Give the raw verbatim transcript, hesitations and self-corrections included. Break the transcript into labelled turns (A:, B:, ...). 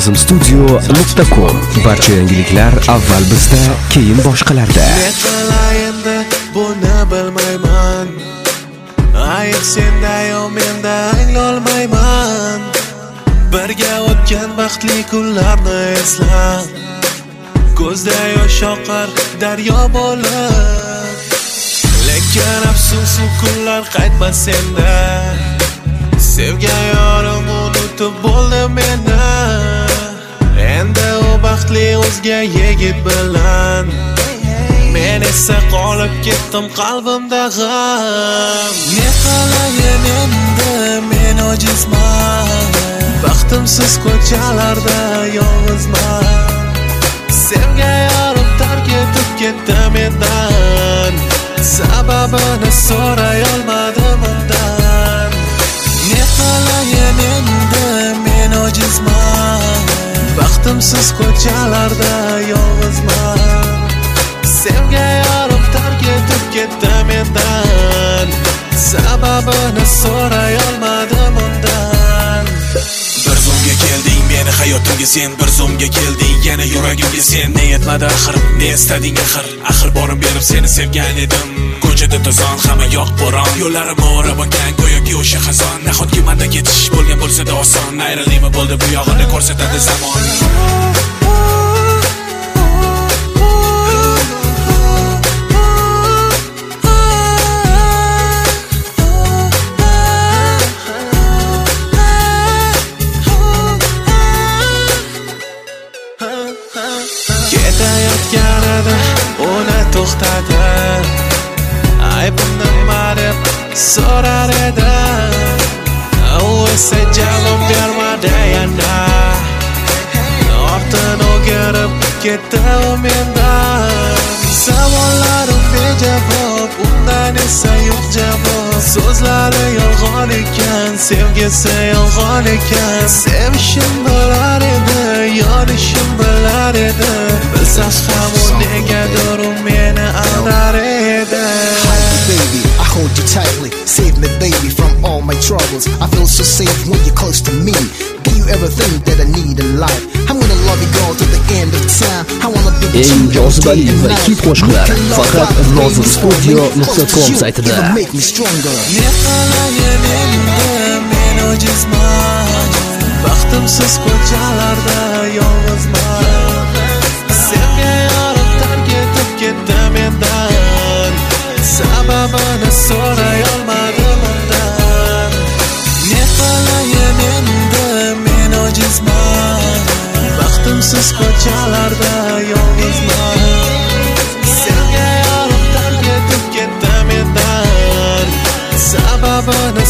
A: nozim studio nuqta com. Barcha yangiliklar avval bizda, keyin boshqalarda.
B: Endi buni bilmayman. Ayb senda yo menda anglolmayman. Birga o'tgan baxtli kunlarni esla. Ko'zda yosh oqar daryo bo'lib. Lekin afsus u kunlar qaytmas senda. Sevgan yorim unutib bo'ldi meni. Endi u baxtli o'zga yigit bilan. Men esa qolib ketdim qalbimda g'am. Ne qilayin endi men ojizman. Baxtimsiz ko'chalarda yolg'izman. Sevgan yorim tark etib ketdi mendan. Sababini so'ray olmadim undan. Ne qilayin endi men ojizman. Baxtimsiz ko'chalarda yolg'izman. Sevgan yorim tark etib ketdi mendan. Sababini so'ray olmadim undan.
C: Bir zumga kelding meni hayotimga sen, bir zumga kelding yana yuragimga sen. Ne yetmadi axir, ne istading axir, axir borib berib seni sevgan edim. Ko'chada to'zon, hamma yoq bo'ron, yo'llarim o'rab o'tgan go'yoki o'sha xazon. Nahotki menda ketish bo'lgan bo'lsa-da oson, ayrilima bo'ldi bu yog'ini ko'rsatadi zamon.
B: Ketayotganida uni to'xtadi. Aybim nima deb so'rar edi. U esa javob bermadi yana. Ortin o'girib ketdi u mendan. Savollarim bejavob, undan esa yo'q javob. So'zlari yolg'on ekan, sevgisi yolg'on ekan. Sevishim bilar edi, yonishim bilar edi. Bilsas ham u negadir u meni aldar edi.
D: Baby, I hold you tightly, save me baby from all my troubles. I feel so safe when you're close to me. Give you everything that I need in life. I'm gonna love you girl to the end of time. I wanna be with you
A: Eng jozibali va hit qo'shiqlar faqat nozim studio nuqta com saytida.
D: Make me stronger.
B: Ne qilayin endi men ojizman. Baxtimsiz ko'chalarda yolg'izman. Sevgan yorim tark etib ketdi mendan. Sababini so'ray olmadim undan. Ne qilayin endi men ojizman. Baxtimsiz ko'chalarda yolg'izman. Sevgan yorim tark etib ketdi mendan. Sababini